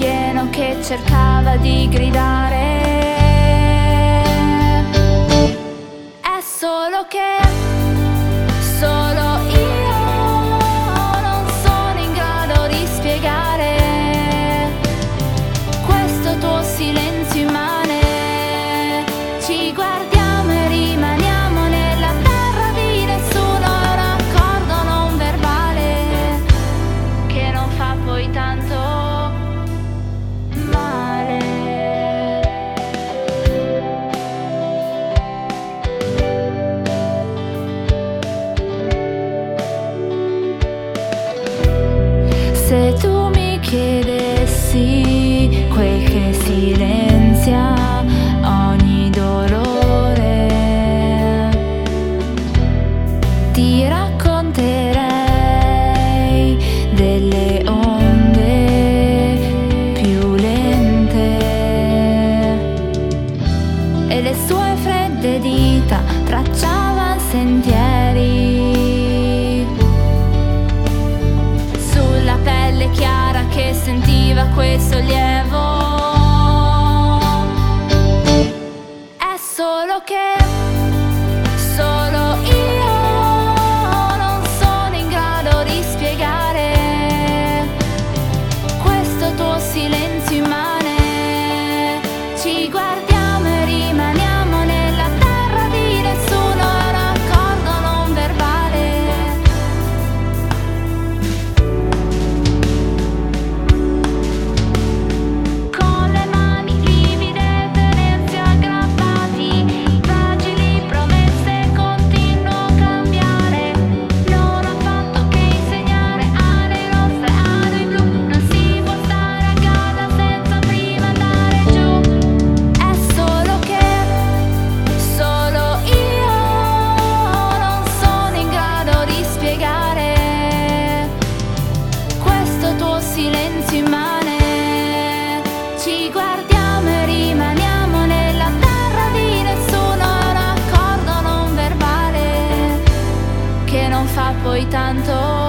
pieno che cercava di gridare. È solo che solo io non sono in grado di spiegare questo tuo silenzio immane. Ci guardiamo e rimaniamo nella terra di nessuno, è un accordo non verbale che non fa poi tanto male. Se tu mi chiedessi quel che silenzia ogni dolore, ti racconterei delle onde più lente e le sue fredde dita tracciavan sentieri sulla pelle chiara che sentiva quel sollievo. È solo che solo io non sono in grado di spiegare questo tuo silenzio immane. Ci guardiamo e rimaniamo nella terra di nessuno, è un accordo non verbale. Con le mani livide tenersi aggrappati, fragili promesse continuo a cambiare. Non ho fatto che insegnare aree rosse, aree blu. Non si può stare a casa senza prima andare giù. È solo che solo io non sono in grado di spiegare questo tuo silenzio immane. Ci guardiamo e rimaniamo nella terra di nessuno, è un accordo non verbale che non fa poi tanto